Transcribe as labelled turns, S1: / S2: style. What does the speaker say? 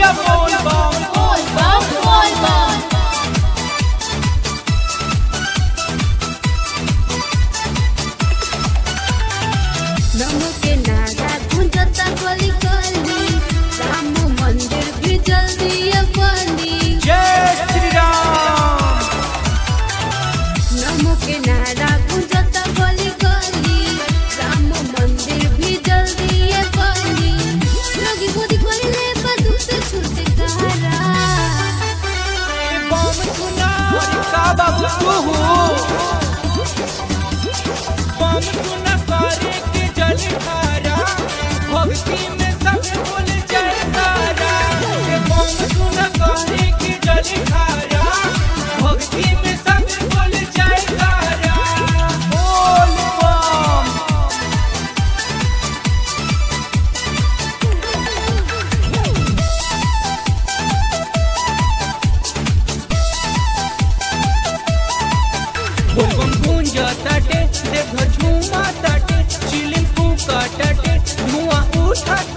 S1: कवरिया बोल बम
S2: बोल बम बोल बम।
S3: नमो के नारा गूंजता गली गली, राम मंदिर भी जल्दी बनी।
S1: जय श्री राम।
S3: नमो के नारा गूंजता गली गली, राम मंदिर भी जल्दी बनी। लगी गोदी खोले बदू से छूटे कहारा,
S1: बम सुना का बाबू तू बम सुना करे के जल खारा, भक्ति में सब बोल जयकारा। बम सुना करे के जल खारा, भक्ति में सब बोल जयकारा। बोल बम। बोलबम गूंजा ताटे, देवघर झूमा ताटे, चिलिम फूका ताटे, धुआं उठा